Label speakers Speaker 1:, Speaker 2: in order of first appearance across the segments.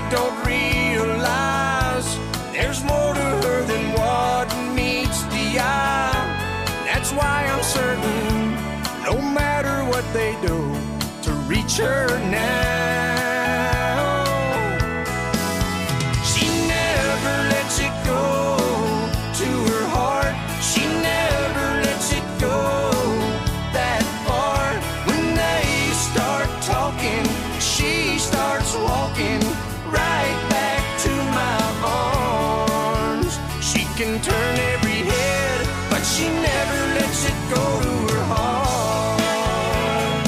Speaker 1: don't realize there's more to her than what meets the eye. That's why I'm certain, no matter what they do, to reach her now. She never lets it go to her heart. She never lets it go that far. When they start talking, she starts walking right back to my arms. She can turn every head, but she never lets it go to her heart.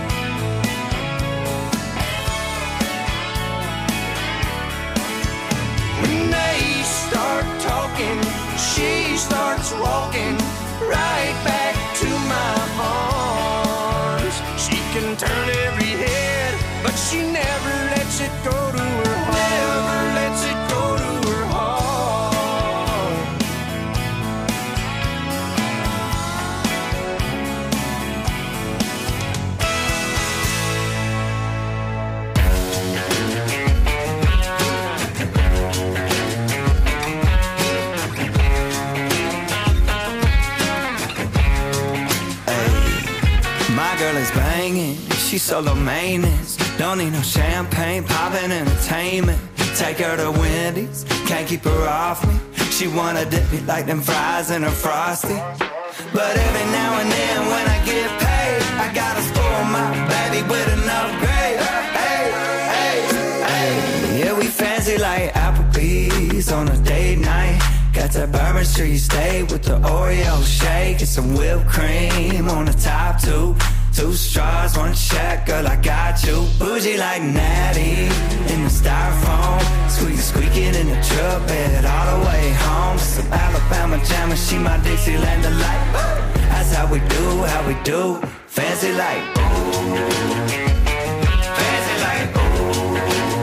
Speaker 1: When they start talking, she starts walking right back to my arms. She can turn every head, but she never lets it go to her heart. Never lets it go to her heart.
Speaker 2: My girl is banging, she's solo maintenance. Don't need no champagne, poppin' entertainment. Take her to Wendy's, can't keep her off me. She wanna dip me like them fries in her Frosty. But every now and then when I get paid, I gotta spoil my baby with an upgrade. Hey, hey, hey. Yeah, we fancy like Applebee's on a date night. Got that Bourbon Street steak with the Oreo shake and some whipped cream on the top two. Two straws, one check, girl, I got you. Bougie like Natty in the styrofoam. Squeaking in the truck bed all the way home. Some Alabama jammer, she my Dixieland delight. That's how we do, fancy like ooh. Fancy like ooh.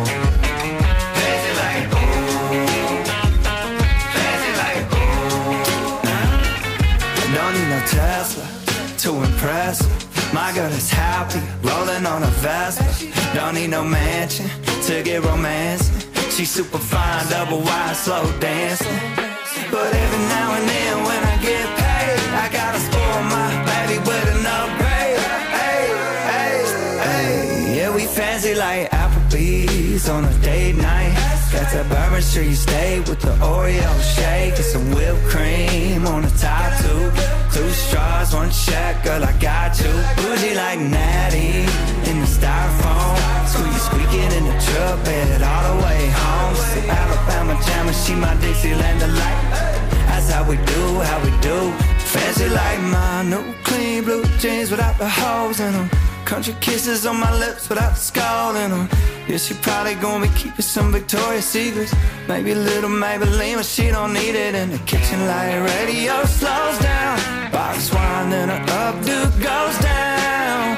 Speaker 2: Fancy like ooh. Fancy like ooh. I don't need no Tesla to impress her. My girl is happy, rolling on a Vespa. Don't need no mansion to get romancing. She's super fine, double wide, slow dancing. But every now and then when I get paid, I gotta spoil my baby with an upgrade. Hey, hey, hey. Yeah, we fancy like Applebee's on a date night. Got that Bourbon Street steak with the Oreo shake and some whipped cream on the top two. Two straws, one check, girl, I got you. Bougie like Natty in the styrofoam. Squeaking in the truck bed all the way home. Some Alabama jammer, she my Dixieland delight. That's how we do, fancy like my new clean blue jeans without the holes in them. Country kisses on my lips without the skull in them. Yeah, she probably gonna be keeping some Victoria's Secrets. Maybe a little Maybelline, but she don't need it in the kitchen. Like radio slows down, box wine, then her updo goes down.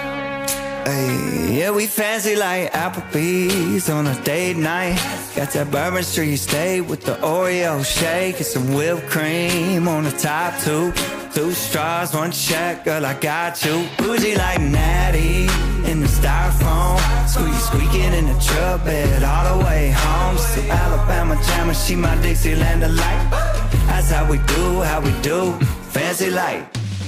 Speaker 2: Hey, yeah, we fancy like Applebee's on a date night. Got that Bourbon Street steak with the Oreo shake and some whipped cream on the top two. Two straws, one check, girl, I got you. Bougie like Natty in the styrofoam. Squeaking in the truck bed all the way home. Some Alabama jammer, she my Dixieland delight. That's how we do, fancy like.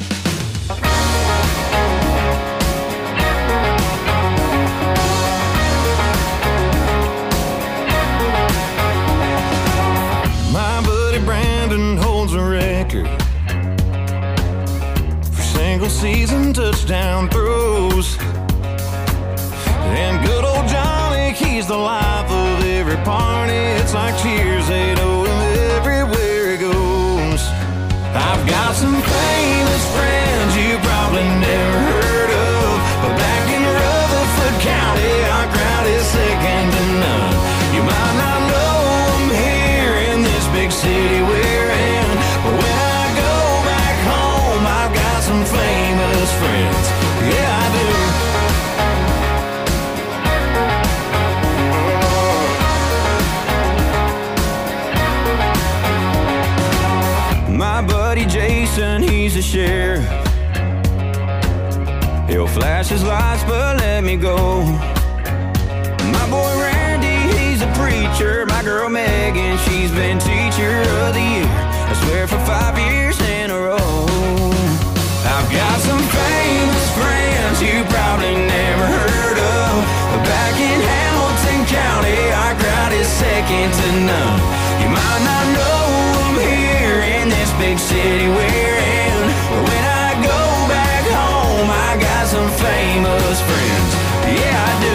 Speaker 3: My buddy Brandon holds a record for single season touchdown throws. And good old Johnny, he's the life of every party. It's like cheers, they know him everywhere he goes. I've got some famous friends you probably never heard of, but back in Rutherford County, our crowd is second to none. You might not know them here in this big city we're in, but when I go back home, I've got some famous friends. Yeah, I do. My buddy Jason, he's a sheriff. He'll flash his lights but let me go. My boy Randy, he's a
Speaker 2: she's been teacher of the year, I swear for 5 years in a row. I've got some famous friends you probably never heard of. Back in Hamilton County, our crowd is second to none. You might not know them here in this big city we're in, but when I go back home, I got some famous friends. Yeah, I do.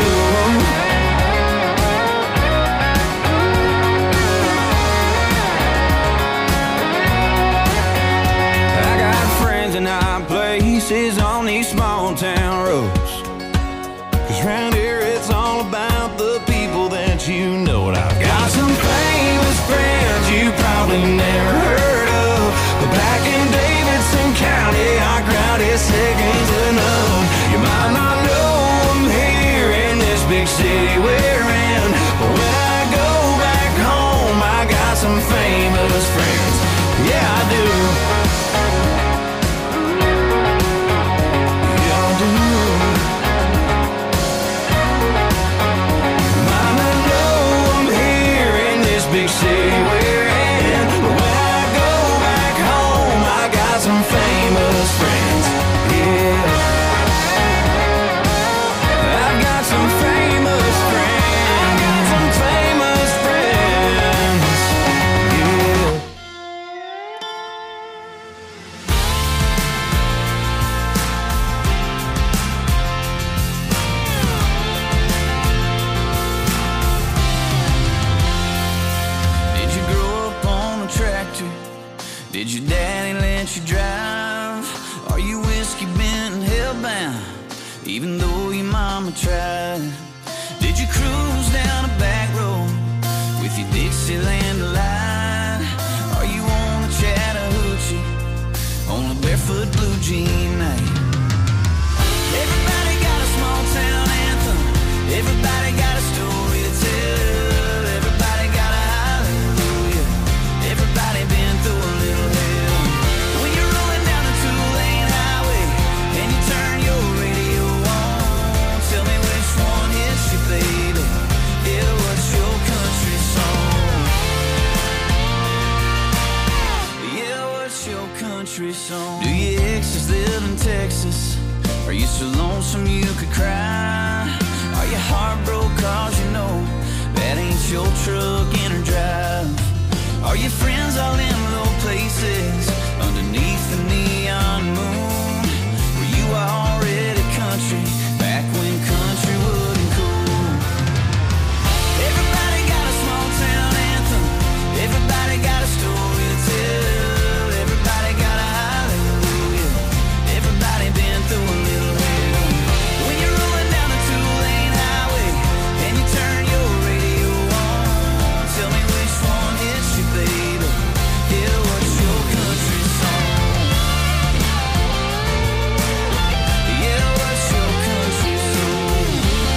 Speaker 2: I got friends in high places on these small town roads, 'cause round here it's all about the people that you know. And I've got some famous friends you probably never heard of, but back in Davidson County, our crowd is second to none. You might not know them here in this big city we're in, but when I go back home, I got some famous friends. Yeah, I do. Big city we're in, but when I go back home, I got some famous friends. Yeah, I've got some famous friends. Got some famous friends. Yeah. Did your daddy let you drive? Are you whiskey bent and hellbound, even though your mama tried? Did you cruise down a back road with your Dixieland delight? Are you on a Chattahoochee on a barefoot blue jean night? Everybody got a small town anthem. Everybody got a story to tell. Everybody got a hallelujah. Everybody been through a little hell. When you're rolling down a 2-lane highway and you turn your radio on, tell me which one hits you, baby. Yeah, what's your country song? Yeah, what's your country song? Do your exes live in Texas? Are you so lonesome you could cry? Are you heartbroken 'cause you know that ain't your truck in her drive? Are your friends all in low places underneath the neon moon? Were you already country back when country wasn't cool? Everybody got a small town anthem. Everybody got a story to tell. Everybody got a hallelujah. Everybody been through a little hell. When you're rolling down a 2-lane highway and you turn your radio on, tell me which one hits you, baby. Yeah, what's your country song? Yeah, what's your country song?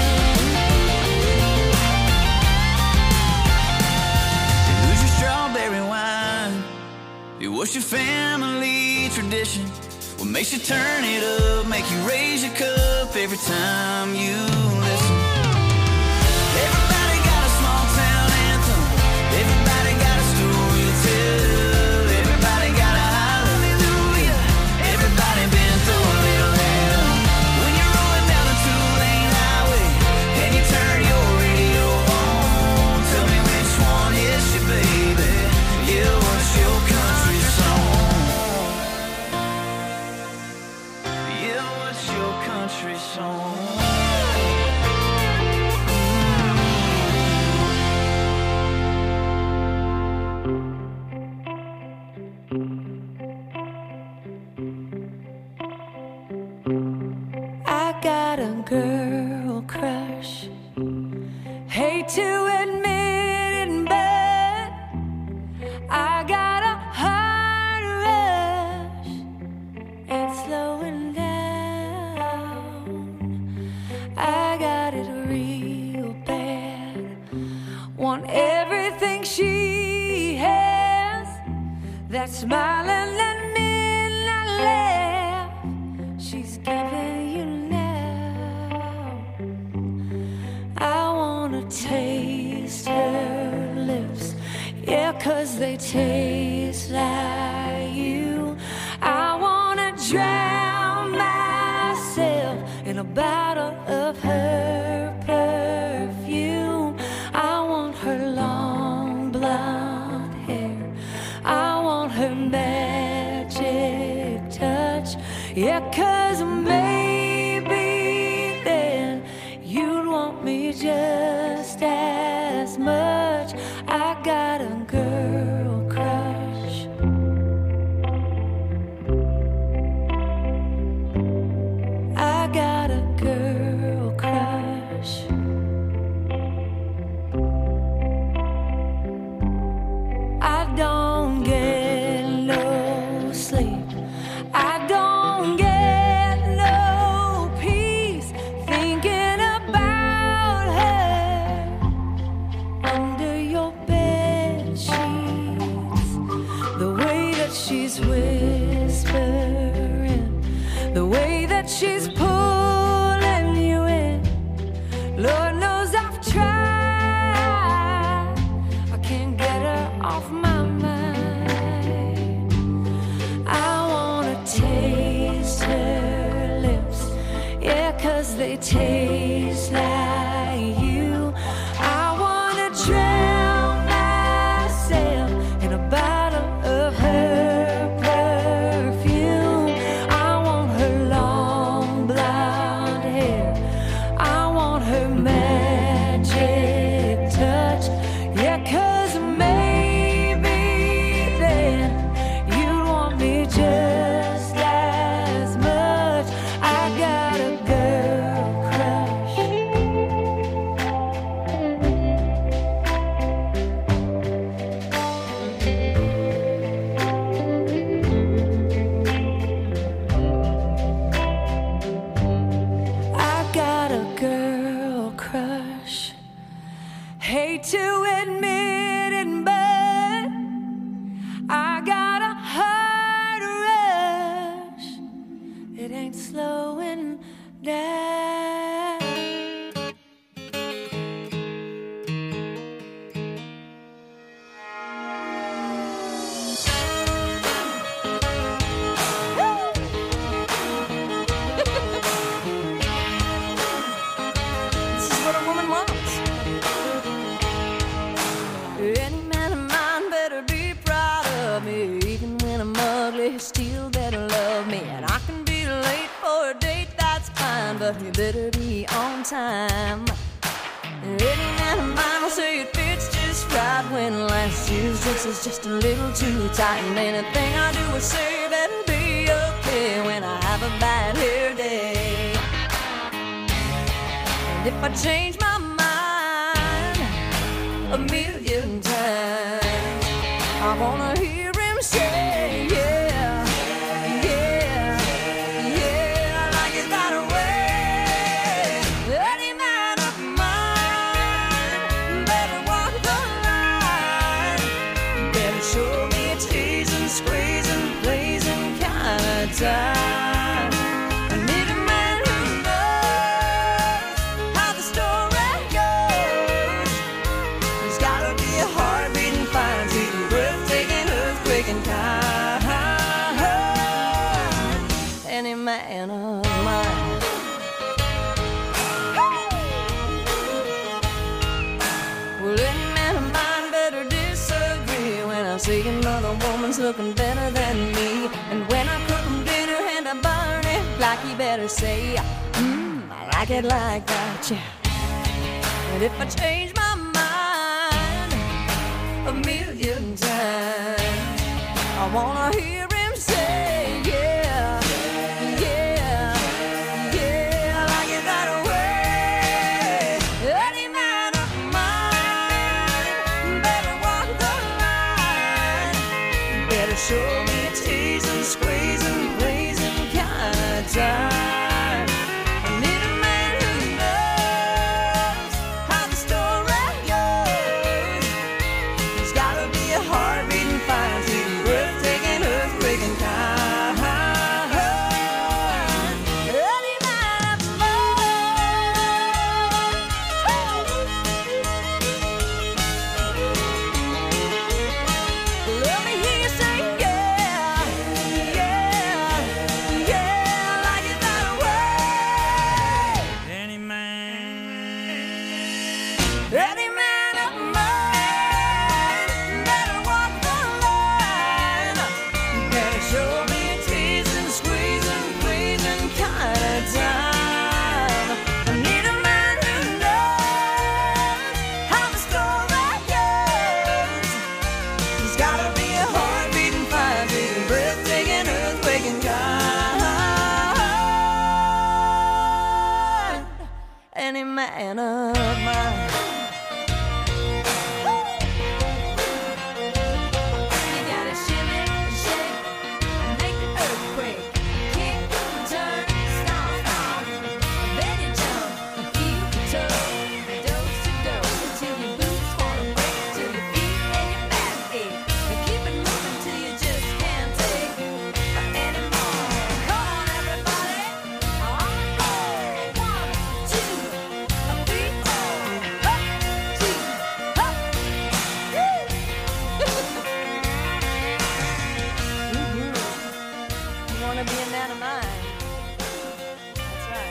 Speaker 2: Who's your strawberry wine? What's your family tradition? What makes you turn it up, make you raise your cup every time you listen? Everybody got a small town anthem. Everybody got a story to tell. Everybody got a hallelujah. Everybody been through a little hell. When you're rolling down a 2-lane highway and you turn your radio on, tell me which one hits you, baby. Yeah, what's your country song? Yeah, what's your country song?
Speaker 4: I got a girl crush. Hate to admit it, but I got a heart rush. It's slowing down. I got it real bad. Want everything she has. That smiling and midnight laugh she's giving you now. I wanna taste her lips. Yeah, they taste like you. I wanna drown myself in a bottle of her perfume. I want her long blonde hair, I want her magic touch. Yeah, 'cause maybe then you'd want me just as much. I got a girl crush. I got a girl crush. I don't get no sleep, I don't get no peace thinking about her under your bed sheets. The way that she's whispering, the way that she's pulling you in. Lord knows I've tried, I can't get her off my mind. I wanna taste her lips, yeah, 'cause they taste like you. I wanna drown myself in a bottle of her perfume. I want her long blonde hair, I want her magic touch. Yeah, 'cause maybe then you'd want me just as much. I got a girl crush. I got a girl crush. Hate to admit it, but I got a heart rush. It ain't slowing down. This is what a woman wants. Any man of mine better be proud of me. Even when I'm ugly, he still better love me. And I can be late for a date, that's fine, but you better be on time. Any man of mine will say it fits just right when last year's dress is just a little too tight. And anything I do or say better be okay when I have a bad hair day. And if I change my mind a million times, I wanna hear him say, yeah, yeah, yeah, like it that way. Any man of mine better walk the line, better show me a teasing, squeezing, blazing kind of time. I need a man who knows how the story goes. There's gotta be a heart beating fine, beating, breathtaking, earthquaking kind. Any man of mine. Well, any man of mine better disagree when I see another woman's looking better than me. And when I cook him dinner and I burn it, like he better say, I like it like that, yeah. And if I change my mind a million times, I wanna hear him say, yeah, yeah, yeah, I like it that way. Any man of mine better walk the line, better show me a teasing, squeezing, blazing kind of time. I need a man who knows how the story man of mine. You gotta shimmy and shake and make the earthquake. Kick and turn, stomp, stomp. Then you jump and feel the toe. Dose to dose until your boots wanna break, till your feet and your back ache. And keep it moving till you just can't take anymore. Come on, everybody. On the roll. 1, 2, 3, 4. Up, 2, up. You wanna be a man of mine? That's right.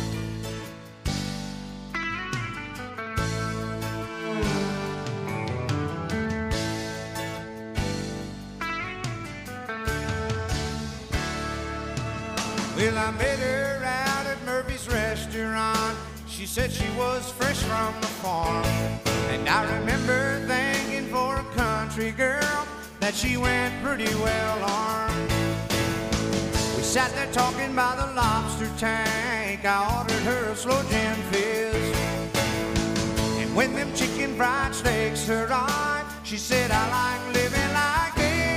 Speaker 3: Well, I met her out at Murphy's restaurant. She said she was fresh from the farm. And I remember thinking for a country girl that she went pretty well armed. We sat there talking by the lobster tank. I ordered her a slow gin fizz. And when them chicken fried steaks arrived, she said, I like living like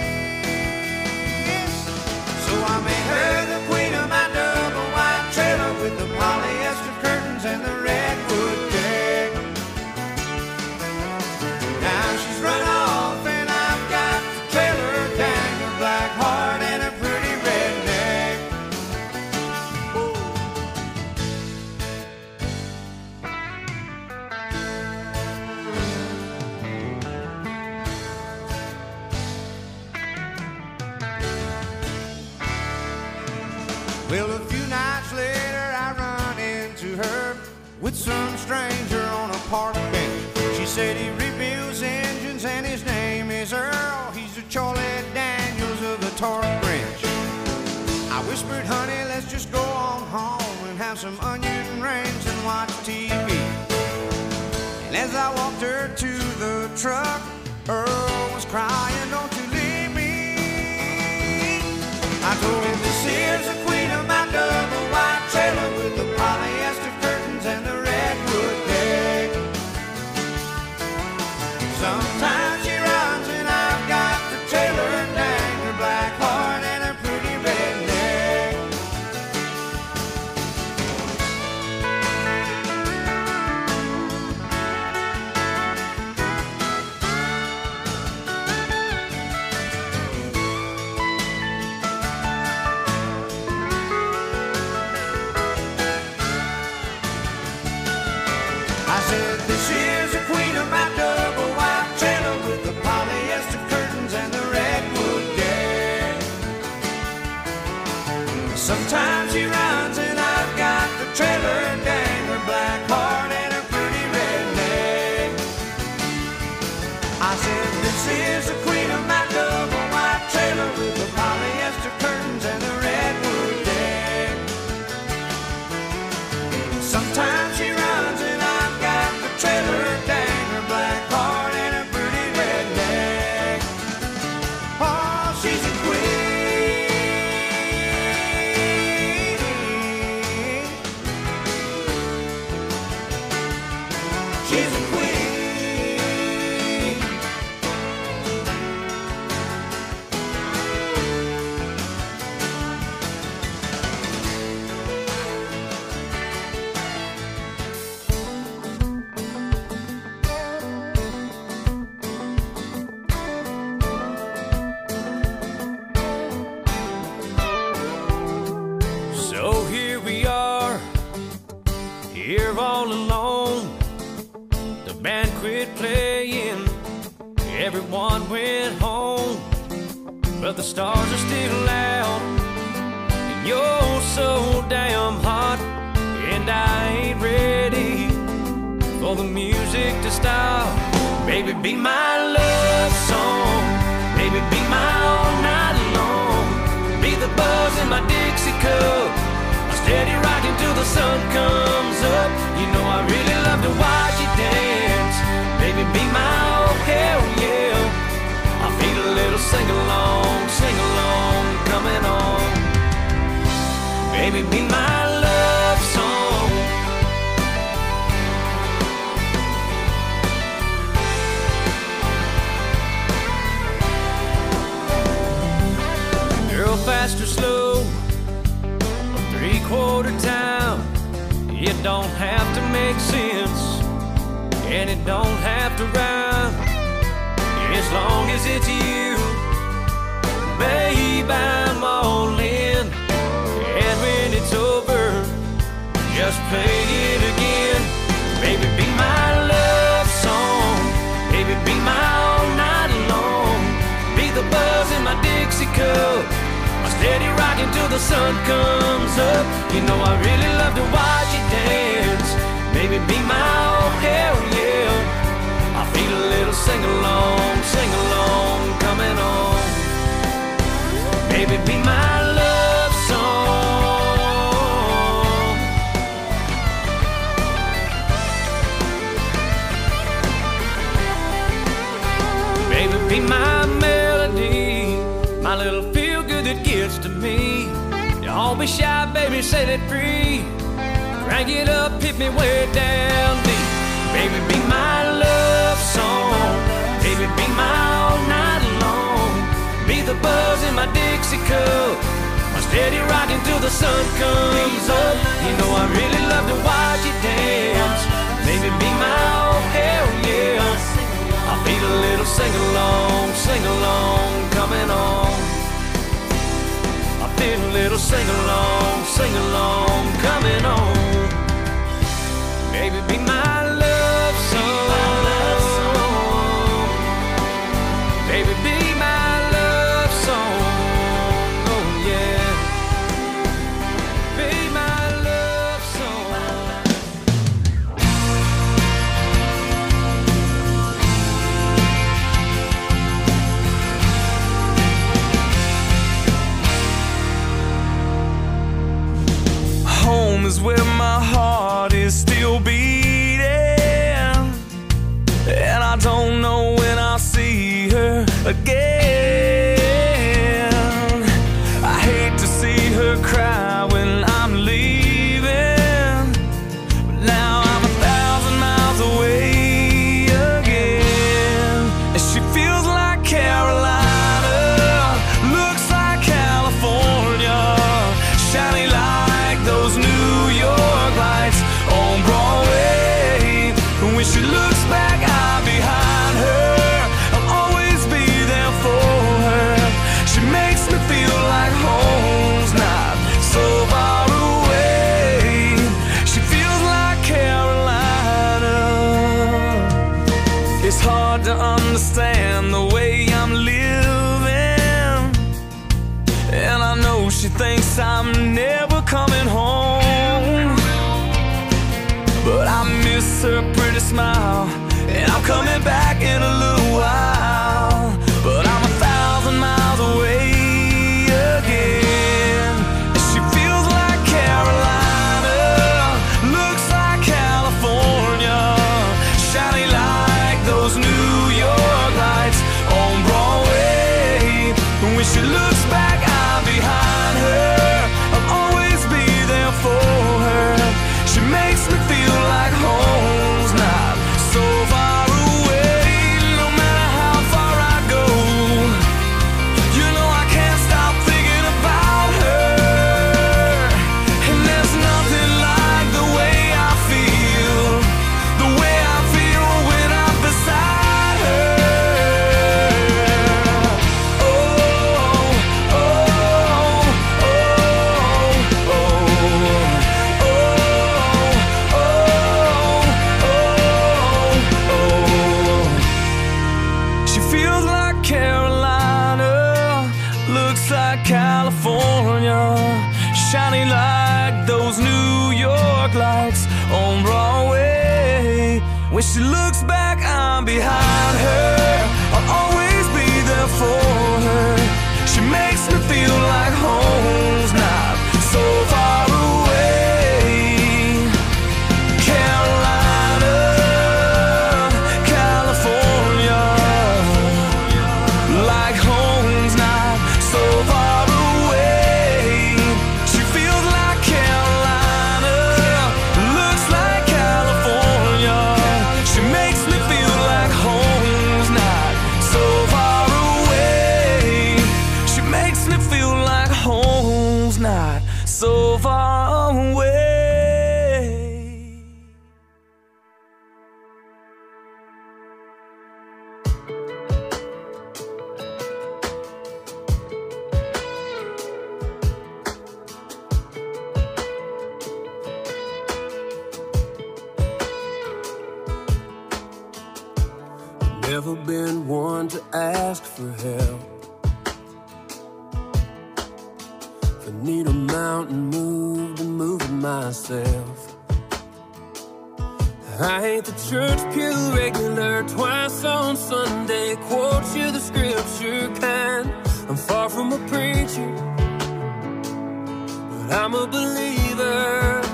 Speaker 3: this. So I made her the queen of my double wide trailer with the polyester curtains and the redwood deck. Now she's run off and I've got the trailer, dang her black heart and a pretty redneck. Well, a few nights later I run into her with some stranger on a park bench. She said he rebuilds engines and his name is Earl. He's the Charlie Daniels of the torque wrench. I whispered, honey, let's just go on home and have some onion rings and watch TV. And as I walked her to the truck, Earl was crying, don't you leave me. I told him, this here's the queen of my double wide trailer with the polyester curtains and the redwood deck. Sometimes she runs and I've got the trailer, dang her black heart and a pretty redneck. I said, this is the queen of my double wide trailer with the polyester curtains and the redwood deck. Sometimes she runs and I've got the trailer, dang her black heart and a pretty redneck. I said, this is the queen of my double wide trailer with the polyester curtains and the redwood deck. Sometimes she runs and I've got the trailer, dang her black heart and a pretty redneck. Oh, she's a queen. She's a queen.
Speaker 5: So here we are, here all alone. The band quit playing, everyone went home. But the stars are still out, and you're so damn hot. And I ain't ready for the music to stop. Baby, be my love song. Baby, be my all night long. Be the buzz in my Dixie cup, steady rocking till the sun comes up. You know I really love to watch you dance. Baby, be my oh hell yeah. I feel a little sing along coming on. Baby, be my love song. fast or slow, a three-quarter town. It don't have to make sense, and it don't have to rhyme, as long as it's you. Babe, I'm all in, and when it's over, just play it again. Baby, be my love song, baby, be my all night long. Be the buzz in my Dixie cup, my steady rocking till the sun comes up. You know I really love to watch you dance. Baby, be my oh hell yeah. I feel a little sing-along coming on. Baby, be my love song. Baby, be my melody, my little feel-good that gets to me. Don't be shy, baby, set it free. Crank it up, hit me way down deep. Baby, be my love song. Baby, be my all night long. Be the buzz in my Dixie cup, my steady rocking till the sun comes up. You know I really love to watch you dance. Baby, be my oh hell yeah. I feel a little sing-along coming on. I feel a little sing-along coming on. Baby, be my love song. Baby, be my love song. Oh yeah. Be my love song.
Speaker 2: Home is where my heart is still beating, and I don't know when I'll see her again. I hate to see her cry when I'm leaving, but now I'm 1,000 miles away again. And she feels like Carolina, looks like California, shiny like those New York lights on Broadway. And when she looks back, I'm behind her. I'll always be there for her. She makes me feel like home's not so far away. She feels like Carolina. It's hard to understand the way I'm living, and I know she thinks I'm never coming home. But I miss her pretty smile, and I'm coming back in a little while. But I'm 1,000 miles away again. And she feels like Carolina, looks like California, shiny like those New York lights on Broadway. And when she looks back, I'm behind her. I'll always be there for her. She makes me feel like home's not so far away. No matter how far I go, you know I can't stop thinking about her. And there's nothing like the way I feel when I'm beside her. Oh, oh, oh, oh, oh, oh, oh. She feels like Carolina, looks like California, shiny like those New York lights on Broadway. When she looks back, I'm behind her. I'll always be there for her. She makes me feel like home's not so far away. Carolina, California, like home's not so far away. She feels like Carolina, looks like California. She makes me feel like home.
Speaker 6: Never been one to ask for help. If I need a mountain moved, I'm moving myself. I ain't the church pew regular, twice on Sunday, quote you the scripture kind. I'm far from a preacher, but I'm a believer.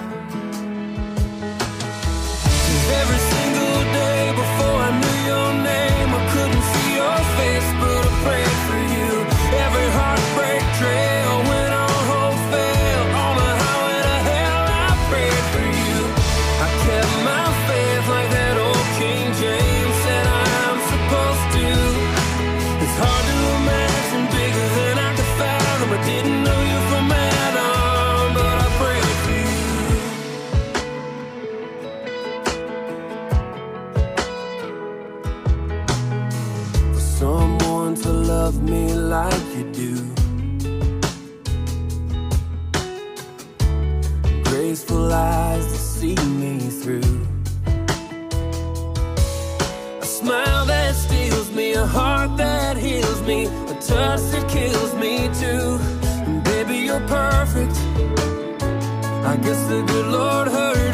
Speaker 6: 'Cause every single day before I knew your name, I couldn't see your face, but I prayed for you. Every heartbreak trail went on hope fail. On the highway to hell, I prayed for you. I kept my faith like that old King James said I'm supposed to. It's hard to imagine bigger than I could fathom. I didn't know you from Adam, but I prayed for you. For someone to love me like you do, graceful eyes to see me through, a smile that steals me, a heart that heals me, a touch that kills me too. And baby, you're perfect. I guess the good Lord heard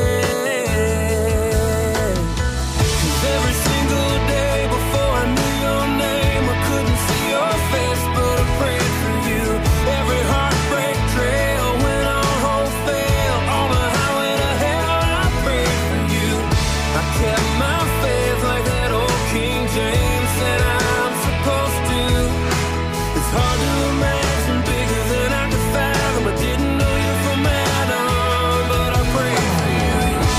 Speaker 6: it. 'Cause every single day before I knew your name, I couldn't see your face, but I prayed for you. Every heartbreak trail went on hope fail. On the highway to hell, I prayed for you. I kept my faith like that old King James said I'm supposed to. It's hard to imagine bigger than I could fathom. I didn't know you from Adam, but I prayed for you.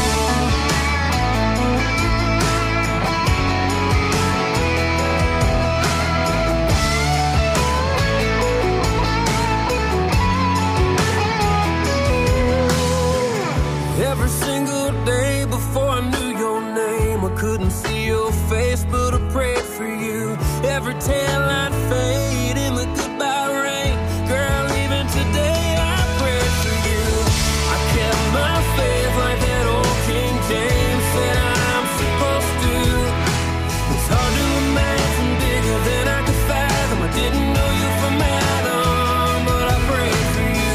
Speaker 6: Every single day before I knew your name, I couldn't see your face, but I prayed for you. Every taillight fade in the goodbye rain, girl, even today I prayed for you. I kept my faith like that old King James said I'm supposed to. It's hard to imagine bigger than I could fathom. I didn't know you from Adam, but I prayed for you.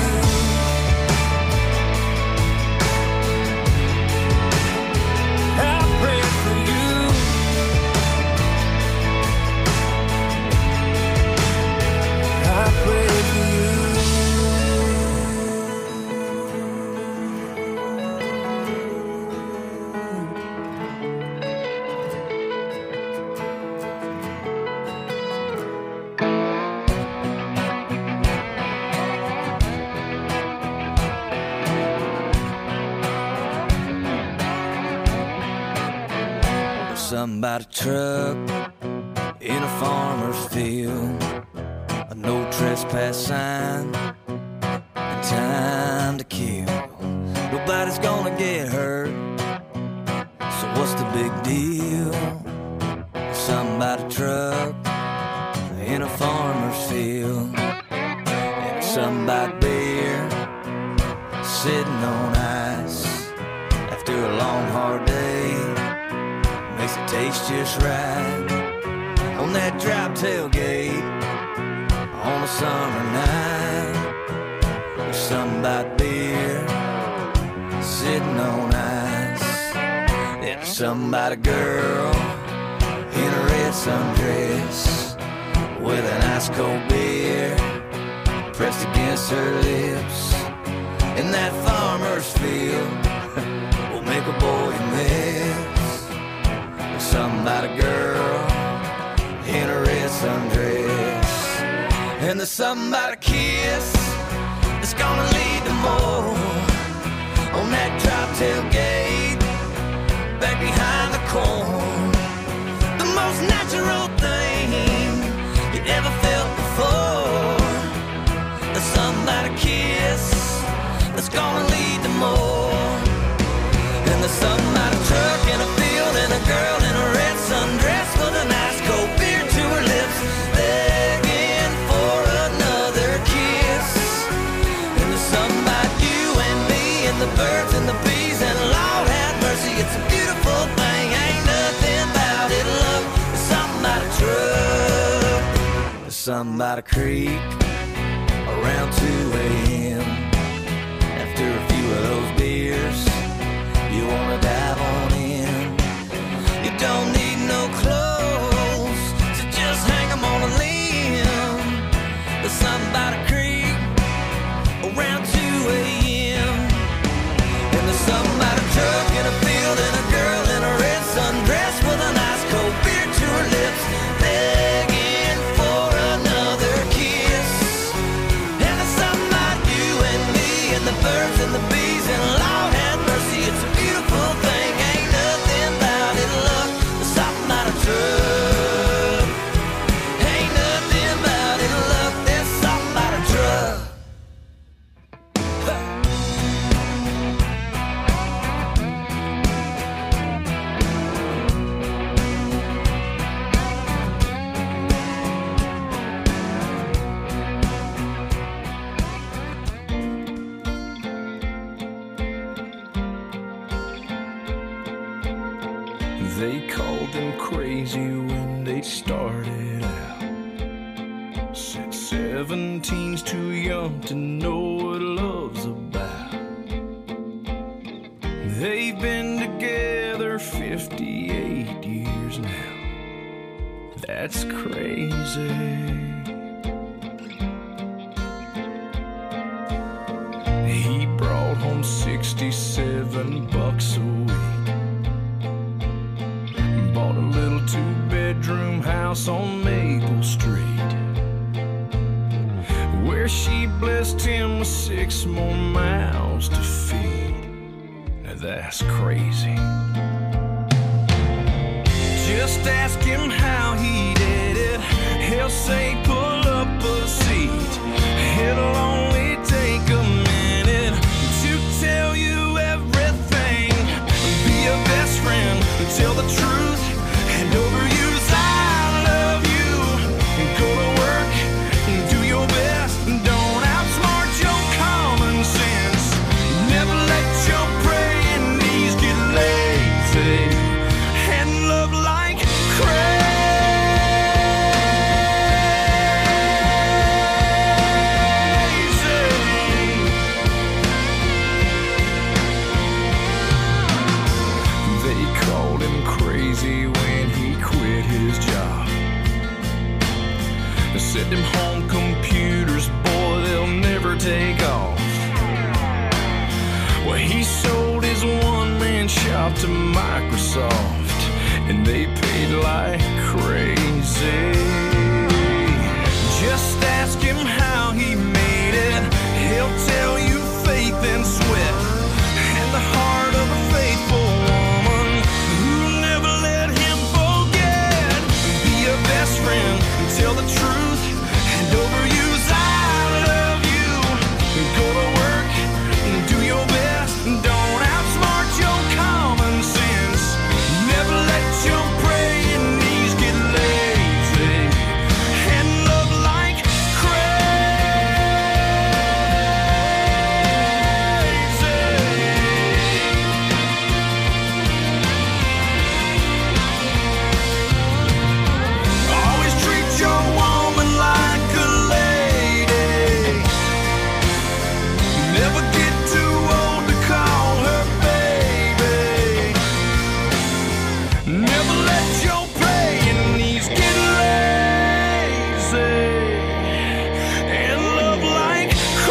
Speaker 6: I prayed for you. I prayed for you.
Speaker 2: Something about a truck in a farmer's field, a no trespass sign, and time to kill. Nobody's gonna get hurt, so what's the big deal? Something about a truck in a farmer's field, and something about beer sitting on ice after a long hard day. Makes it taste just right on that drop tailgate on a summer night. There's something about beer sitting on ice. There's something about a girl in a red sundress with an ice cold beer pressed against her lips. In that farmer's field will make a boy miss. Something about a girl in a red sundress, and there's something about a kiss that's gonna lead to more on that drop tailgate back behind the corn. The most natural thing you ever felt before. There's something about a kiss that's gonna lead to more. And there's something about a truck in a field and a girl in a red sundress with a nice cold beer to her lips, begging for another kiss. And there's something about you and me and the birds and the bees, and Lord have mercy, it's a beautiful thing. Ain't nothing about it, love. It's something by the creek around 2 a.m. After a few of those beers, you wanna dive on in. You don't need no clothes, so just hang 'em on a limb. There's something by the creek around 2 a.m. And there's something by the truck in a field and a girl in a red sundress with a nice cold beer to her lips, begging for another kiss. And there's something about you and me and the birds and the bees, and Lord have mercy, it's a beautiful thing. Ain't nothing about it, look. There's something about a truck. Ain't nothing about it, look. There's something about a truck.
Speaker 3: They called them crazy when they started out. Said 17's too young to know what love's about. They've been together 58 years now. That's crazy. He brought home 67 bucks a week. Bought a little 2-bedroom house on Maple Street, where she blessed him with 6 more mouths to feed. Now that's crazy. Just ask him how he did it. He'll say pull up a seat. It'll only take a minute to tell you everything. Be your best friend, tell the truth, and overuse I love you. Go to work, do your best, don't outsmart your common sense. Never let your praying knees get lazy, and love like crazy. They called him crazy when he quit his job. They said them home computers, boy, they'll never take off. Well, he sold his one-man shop to Microsoft, and they paid like crazy. Just ask him how he made it. He'll tell you faith and sweat, and the heart of a faithful woman who never let him forget. Be your best friend, tell the truth, and overuse I love you. Go to work, do your best, don't outsmart your common sense. Never let your praying knees get lazy, and love like always treat your woman like a lady. Never get too old to call her baby. Never let your praying knees get lazy, and love like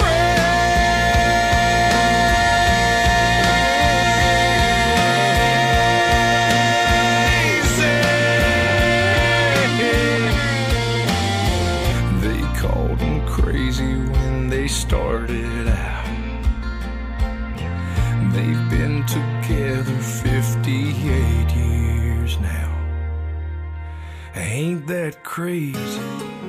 Speaker 3: crazy. They called him crazy when they started out. They've been together 58 years now. Ain't that crazy?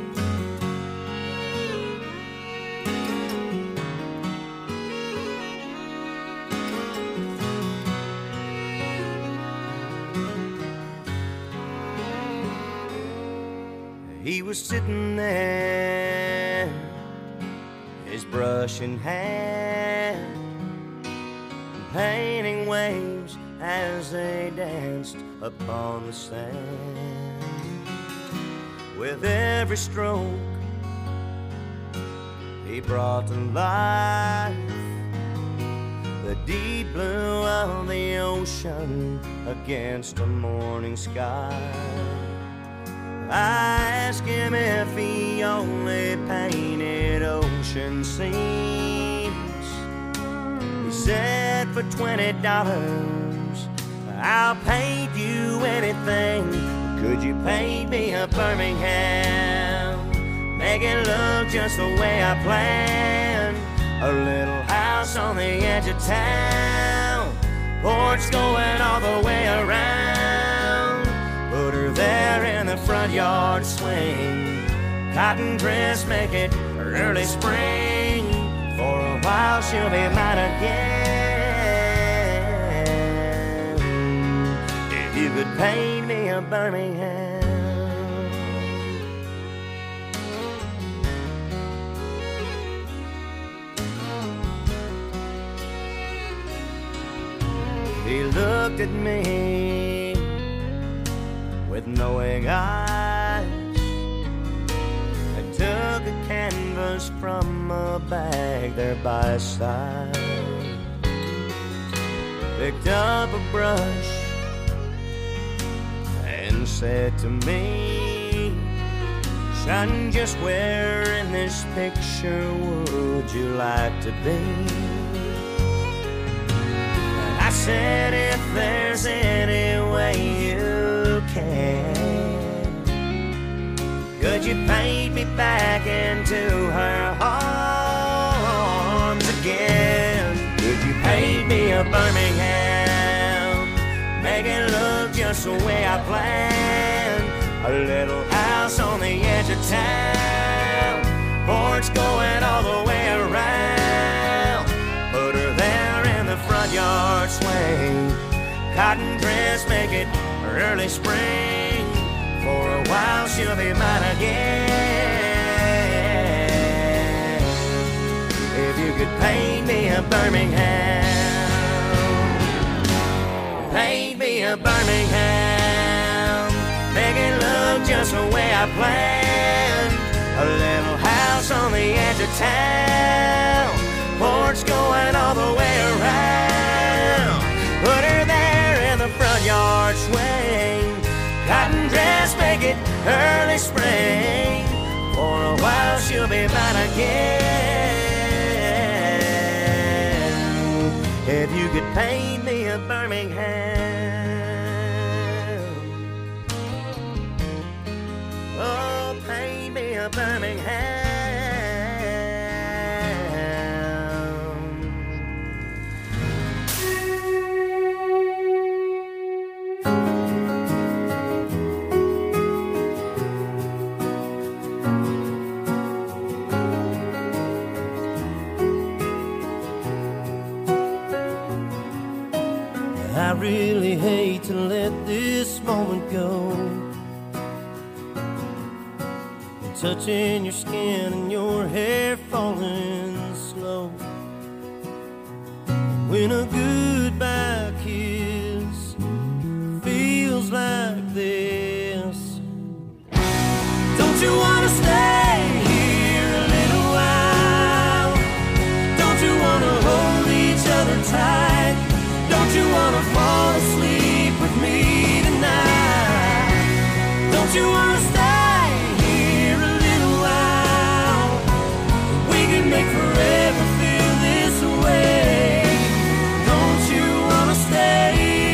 Speaker 2: He was sitting there, his brush in hand, painting waves as they danced upon the sand. With every stroke
Speaker 7: he brought to life the deep blue of the ocean against a morning sky. I asked him if he only painted ocean scenes. He said for $20 I'll paint you anything. Could you paint me a Birmingham? Make it look just the way I planned. A little house on the edge of town, porch going all the way around. Put her there in the front yard swing. Cotton dress, make it early spring. For a while she'll be mine again. If you could paint me a Birmingham. He looked at me with knowing eyes and took a canvas from a bag there by his side. Picked up a brush and said to me, "Son, just where in this picture would you like to be?" I said, "If there's any way you can, could you paint me back into her arms again? Could you paint me a Birmingham? Make it look just the way I planned. A little house on the edge of town, porch going all the way around. Put her there in the front yard swing. Cotton dress, make it early spring. For a while she'll be mine again. If you could paint me a Birmingham, paint me a Birmingham. Make it look just the way I planned. A little house on the edge of town, porch going all the way around. Put her there in the front yard swing. Cotton dress, make it early spring. For a while she'll be mine again. If you could paint me a Birmingham, oh, paint me a Birmingham.
Speaker 6: I really hate to let this moment go. And touching your skin and your hair falling slow. When a goodbye kiss feels like this. Don't you wanna stay here a little while? Don't you wanna hold each other tight? Don't you wanna fall asleep with me tonight? Don't you wanna stay here a little while? We can make forever feel this way. Don't you wanna stay?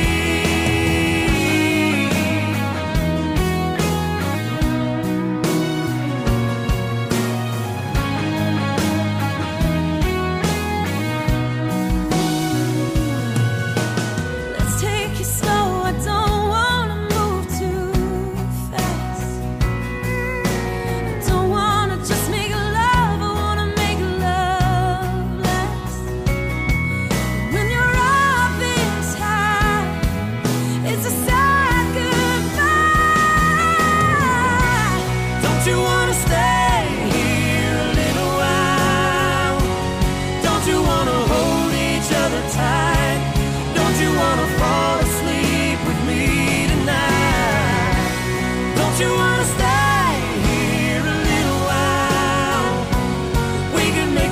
Speaker 6: Don't you wanna stay here a little while? We can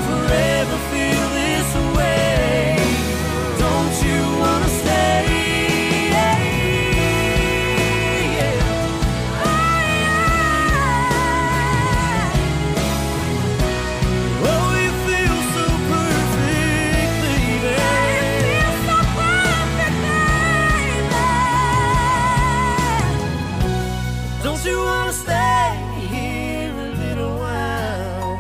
Speaker 7: wanna stay here a little while?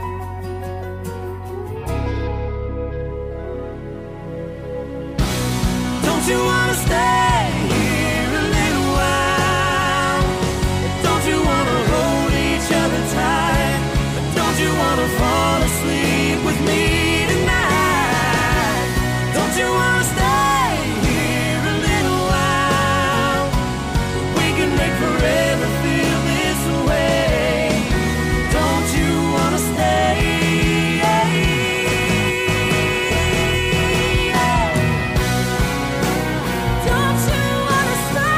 Speaker 7: Don't you wanna stay here a little while? Don't you wanna hold each other tight? Don't you wanna fall asleep with me tonight? Don't you wanna stay here a little while? We can make forever feel this way. Don't you wanna stay? Don't you wanna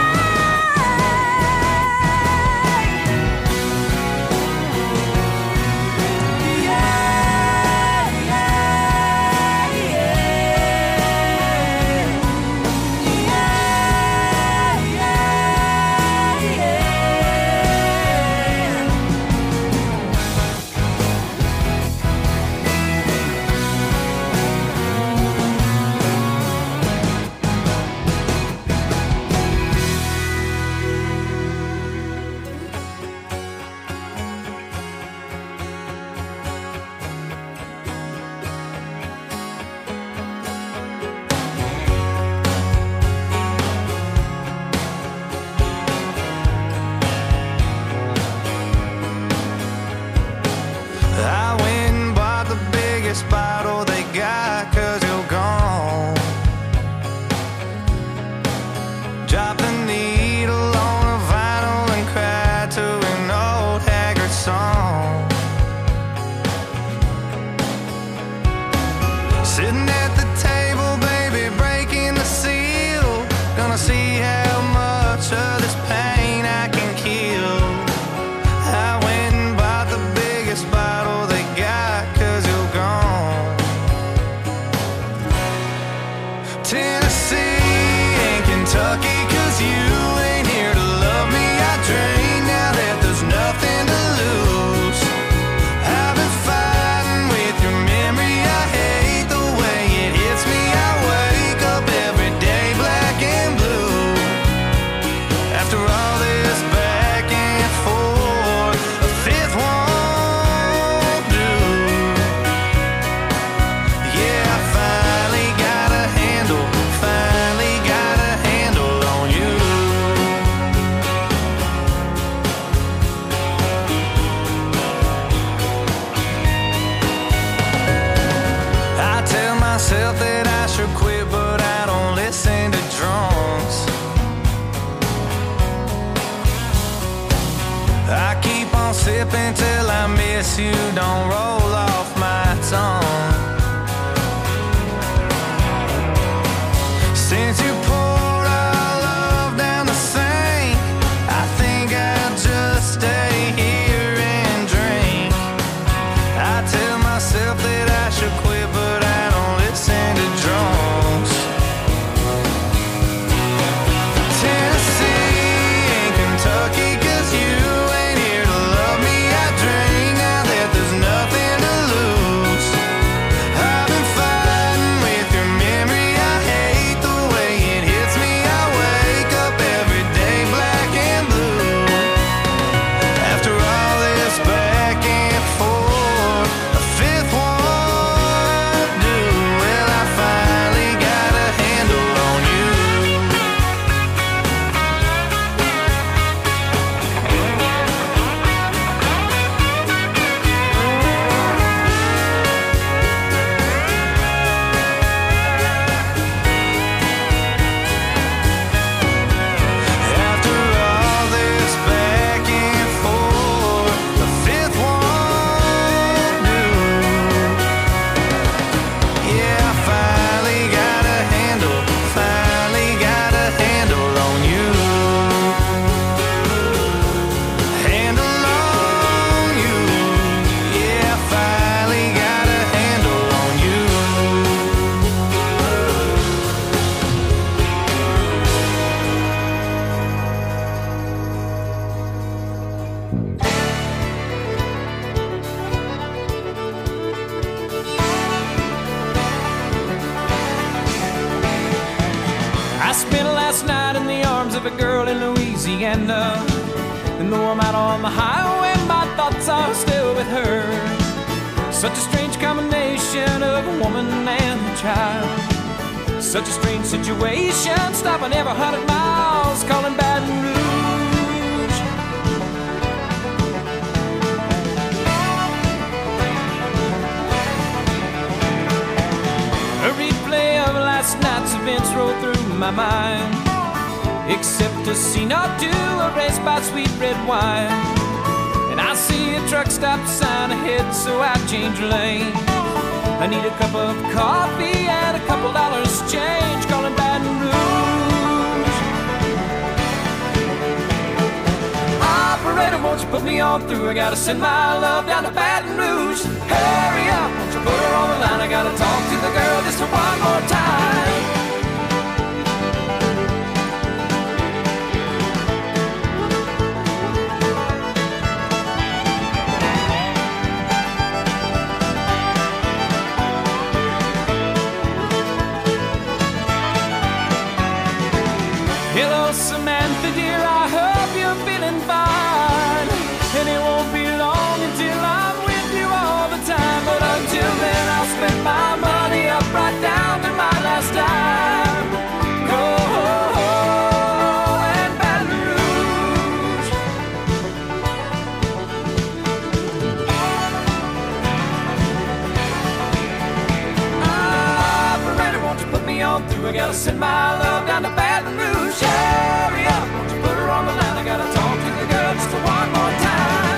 Speaker 3: I went and bought the biggest bottle they got, 'cause you're gone. Dropped the needle on a vinyl and cried to an old haggard song. Sitting at the table, baby, breaking the seal. Gonna see how much of this pain I can kill. I went and bought the biggest bottle they got, 'cause you're gone. Tennessee and Kentucky, 'cause you ain't here to love me. I drink now that there's nothing to lose. I've been fighting with your memory. I hate the way it hits me. I wake up every day black and blue. After all this back and forth, a fifth won't do. Yeah, I finally got a handle on you. I tell myself that I should quit, but I don't listen to drunks. I keep on sipping till I miss you, don't roll off my tongue. Since you poured our love down the sink, I think I'll just stay here and drink. I tell myself that I should quit, but I don't listen to drunks. Tennessee and Kentucky, 'cause you ain't here to love me. I drink now that there's nothing to lose. I've been fighting with your memory. I hate the way it hits me. I wake up every day black and blue. After all this back and forth, a fifth won't do. Well, I finally got a handle on you. After all this back and forth, the fifth won't do. Yeah, I finally got a handle on you. Handle on you. Yeah, I finally got a handle on you.
Speaker 5: I spent last night in the arms of a girl in Louisiana. And though I'm out on the highway, my thoughts are still with her. Such a strange combination of a woman and a child. Such a strange situation, stopping every 100 miles, calling Baton Rouge. A replay of last night's events roll through my mind, except a scene or two erased by sweet red wine. And I see a truck stop sign ahead, so I change lanes. I need a cup of coffee and a couple dollars change, calling Baton Rouge. Operator, won't you put me on through? I gotta send my love down to Baton Rouge. Hurry up, won't you put her on the line? I gotta talk to the girl just one more time. Hello, Samantha, dear, I hope you're feeling fine. And it won't be long until I'm with you all the time. But until then, I'll spend my money up right down to my last dime. Go and Baton Rouge. Operator, won't you put me on through? I gotta send my love down to Baton Rouge. Hurry up, won't you put her on the line? I gotta talk to the girl just one more time.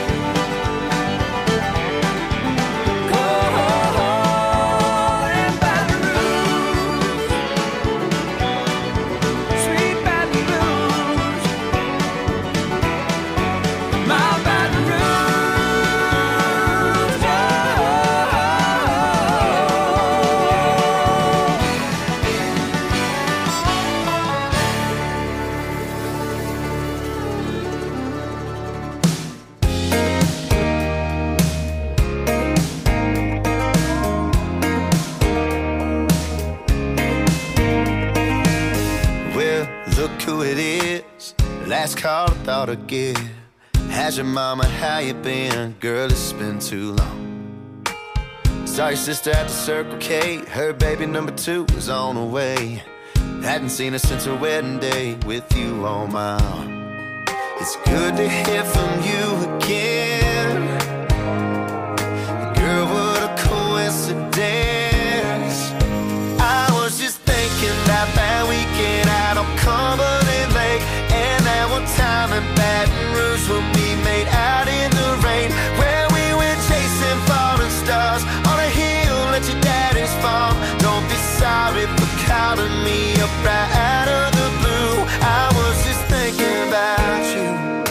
Speaker 5: Go and Baton Rouge, sweet Baton Rouge, my Baton Rouge,
Speaker 8: Who it is, last call I thought I'd give. How's your mama, how you been? Girl, it's been too long. Saw your sister at the Circle K, her baby number 2 was on the way. Hadn't seen her since her wedding day, with you on my arm. It's good to hear from you again. Girl, what a coincidence. I was just thinking about that weekend out on Cumberland Lake, and that one time in Baton Rouge when we made out in the rain, where we went chasing falling stars on a hill at your daddy's farm. Don't be sorry for calling me up right out of the blue. I was just thinking about you.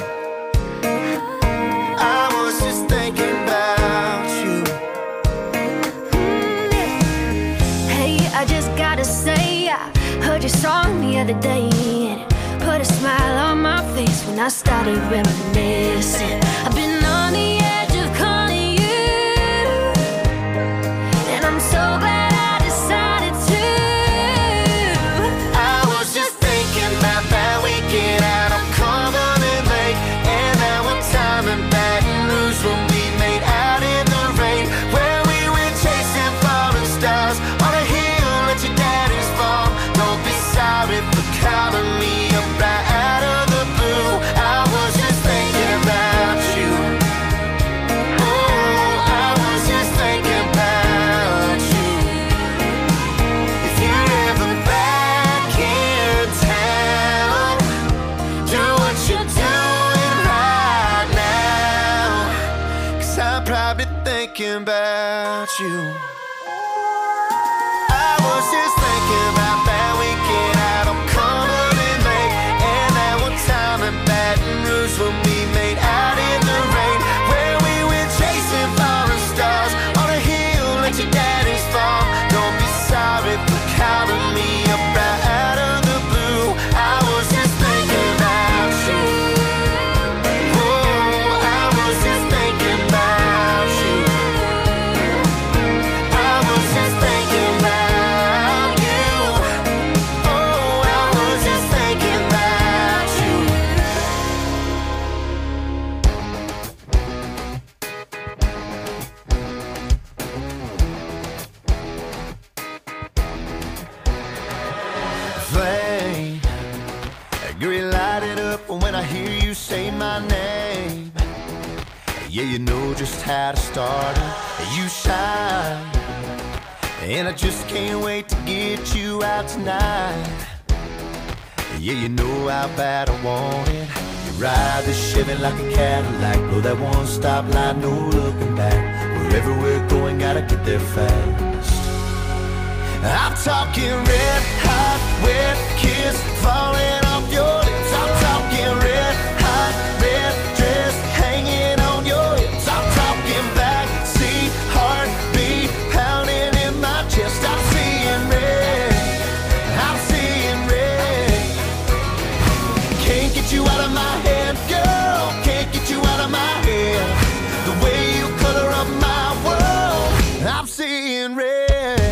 Speaker 8: I was just thinking about you.
Speaker 9: Hey, I just gotta say, I heard your song the other day, and it put a smile on my face when I started reminiscing. I've been on the edge of calling you, and I'm so glad I decided to.
Speaker 8: I was just thinking about that weekend out on Cumberland Lake, and that one time in Baton Rouge when we made out in the rain, where we went chasing falling stars on a hill at your daddy's farm. Don't be sorry for calling me up right out of the blue. I was just thinking about you. Oh, I was just thinking about you. If you're ever back in town, do what you're doing right now, 'cause I'm probably thinking about you. I was just thinking about that weekend out on Cumberland Lake, and that one time in Baton Rouge when we made out in the rain, where we went chasing falling stars on a hill at your daddy's farm. Don't be sorry for calling me up right out of the blue. I was just thinking about you. Oh, I was just thinking about you. I Yeah, you know just how to start it. You shine, and I just can't wait to get you out tonight. Yeah, you know how bad I want it. You ride the Chevy like a Cadillac, blow that one-stop light, no looking back. Wherever we're going, gotta get there fast. I'm talking red hot, wet kiss falling off your lips. I'm talking red hot, red dress hanging on your hips. I'm talking backseat heartbeat pounding in my chest. I'm seeing red, I'm seeing red. Can't get you out of my head, girl. Can't get you out of my head. The way you color up my world, I'm seeing red.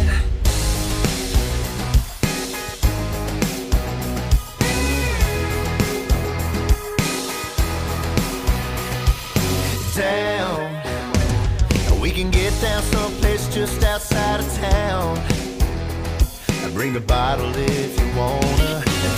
Speaker 8: Down, we can get down someplace just outside of town. Bring a bottle if you wanna. And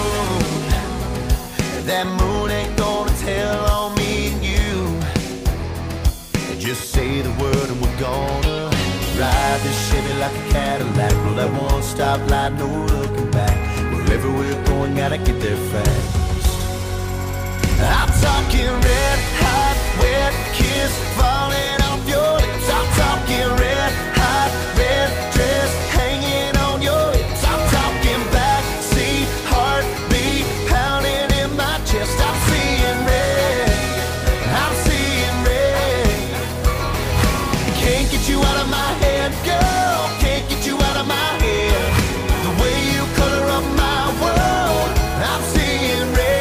Speaker 8: that moon ain't gonna tell on me and you. Just say the word and we're gonna ride this Chevy like a Cadillac, roll that one-stop light, no looking back. Wherever we're going, gotta get there fast. I'm talking red hot, wet kiss falling off your lips. I'm talking red hot, red dress hanging on your hips. I'm talking backseat heartbeat pounding in my chest. I'm seeing red, I'm seeing red. Can't get you out of my head, girl. Can't get you out of my head. The way you color up my world, I'm seeing red.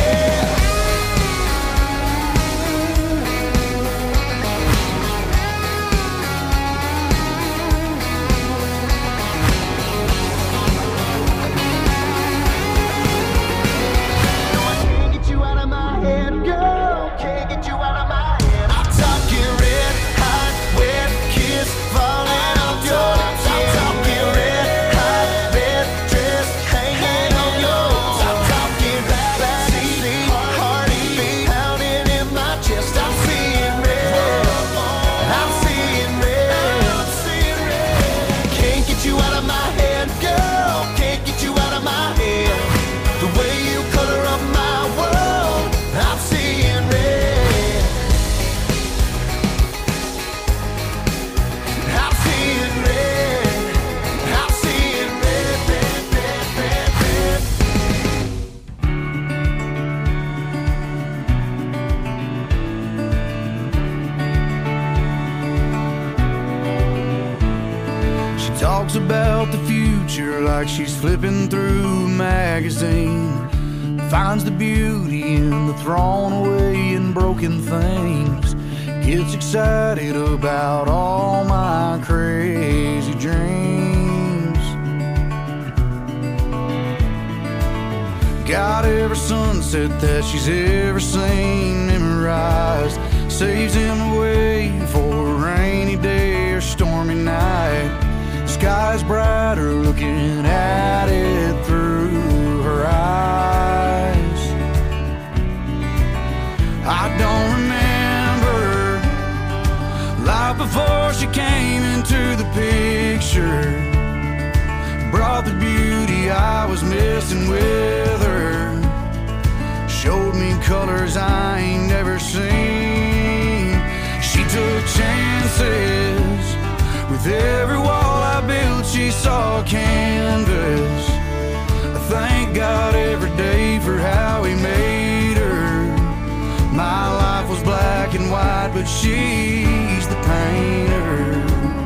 Speaker 2: Talks about the future like she's flipping through a magazine. Finds the beauty in the thrown away and broken things. Gets excited about all my crazy dreams. Got every sunset that she's ever seen memorized. Saves him away for a rainy day or stormy night. Sky's brighter looking at it through her eyes. I don't remember life before she came into the picture. Brought the beauty I was missing with her. Showed me colors I ain't never seen. She took chances. With every wall I built, she saw a canvas. I thank God every day for how he made her. My life was black and white, but she's the painter.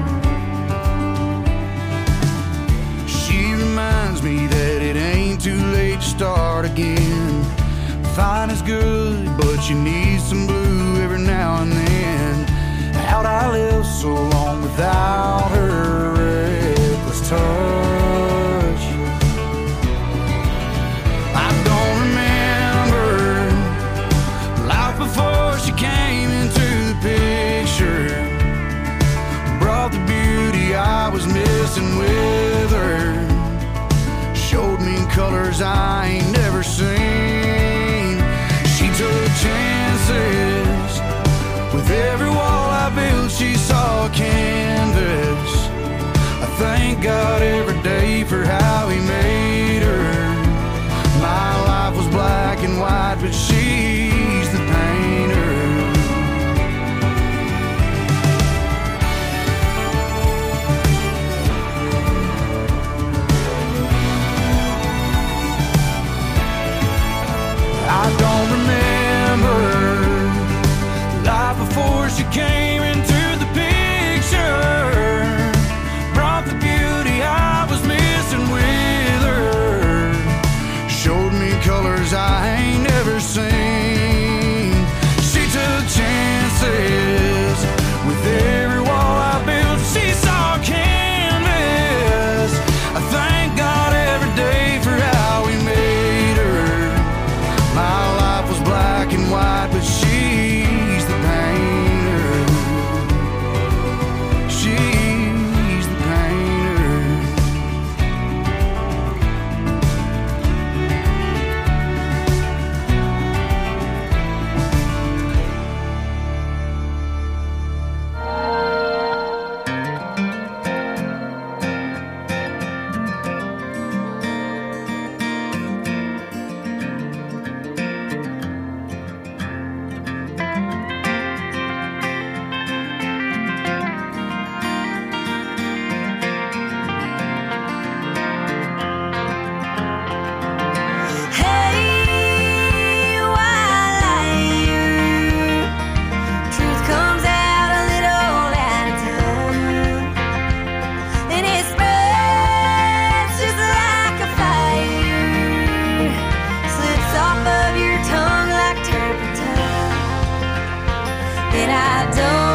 Speaker 2: She reminds me that it ain't too late to start again. Fine is good, but you need some blue every now and then. How'd I live so long without her reckless touch? I don't remember life before she came into the picture. Brought the beauty I was missing with her. Showed me colors I ain't never seen. She took chances with
Speaker 3: God every day for how he made her. My life was black and white, but she's the painter. I don't remember life before she came into the picture. Brought the beauty I was missing with her. Showed me colors I ain't never seen. She took chances with every wall I built. She saw canvas. I thank God every day for how he made her. My life was black and white, but she's the painter. She's the painter.
Speaker 4: Hey, why lie? Truth comes out a little at a time, and it spreads just like a fire. Slips off of your tongue like turpentine, and I don't